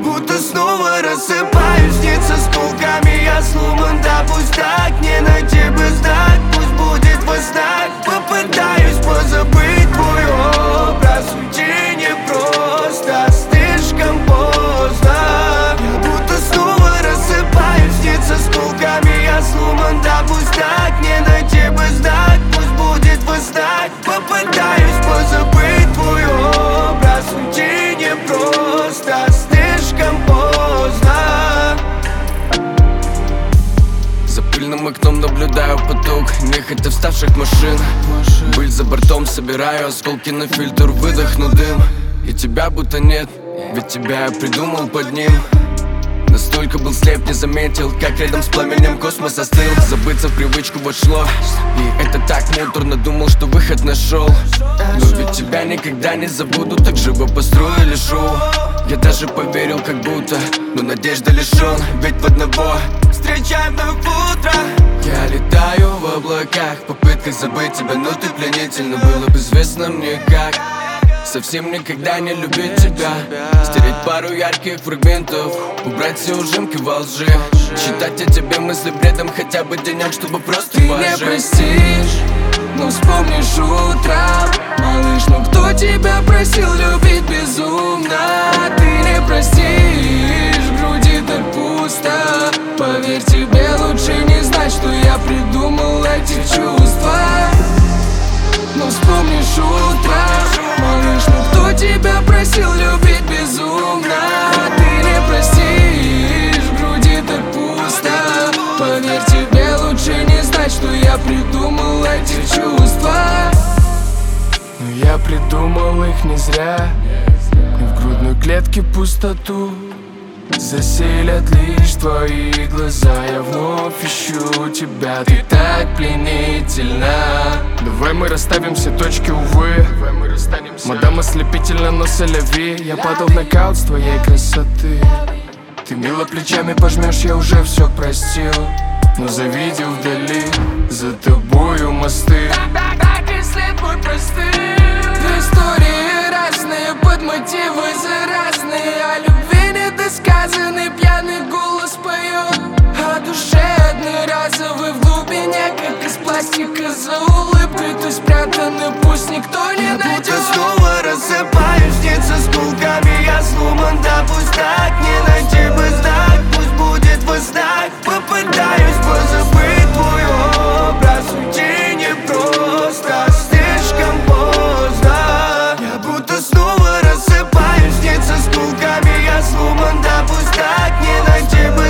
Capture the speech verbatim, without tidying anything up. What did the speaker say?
будто снова рассыпаюсь, снится осколками. Я сломан, да пусть так, не найти бы знак, пусть будет во снах. Попытаюсь позабыть твой образ, уйти непросто, слишком поздно. Я будто снова рассыпаюсь, снится осколками. Я сломан, да пусть так, не найти бы знак, пусть будет во снах. Попытаюсь позабыть твой образ, уйти непросто, слишком поздно. За пыльным окном наблюдаю поток нехотя вставших машин. Пыль за бортом собираю, осколки на фильтр, выдохну дым. И тебя будто нет, ведь тебя я придумал под ним. Настолько был слеп, не заметил, как рядом с пламенем космос остыл. Забыться в привычку вошло, и это так муторно. Думал, что выход нашел, но ведь тебя никогда не забуду. Так живо построили шоу. Я даже поверил, как будто, но надежды лишен. Ведь в одного встречаем вновь утро. Я летаю в облаках, в попытках забыть тебя, но ты пленительно. Было бы известно мне как совсем никогда не любить тебя. Стереть пару ярких фрагментов, убрать все ужимки во лжи. Считать о тебе мысли бредом хотя бы денек, чтобы просто ты пожить. Ты не простишь, но вспомнишь утром. Малыш, ну кто тебя просил любить безумно? Ты не простишь, в груди так пусто. Поверь, тебе лучше не знать, что я придумал эти чувства. Но вспомнишь утром. Малыш, ну кто тебя просил любить безумно? Ты не простишь, в груди так пусто. Поверь, тебе лучше не знать, что я придумал эти чувства. Но я придумал их не зря. И в грудной клетке пустоту заселят лишь твои глаза. Я вновь ищу тебя, ты так пленительна. Давай мы расставим все точки, увы. Мадам ослепительно, но соляви. Я падал в нокаут с твоей красоты. Ты мило плечами пожмешь, я уже все простил. Но завидел вдали за тобою мосты. Так и след мой простыл. Две истории разные, под мотивы заразные. О любви недосказанный пьяный голос поет. О душе одноразовый в глубине, как из пластика. За улыбкой ты спрятаны, пусть никто не найдет. Я будто снова рассыпаюсь, снится осколками. Я сломан, да пусть так, не найти бы знак, пусть будет во снах. Попытаюсь позабыть твой образ, уйти непросто, слишком поздно. Я будто снова рассыпаюсь, снится осколками. Я сломан, да пусть так, не найти бы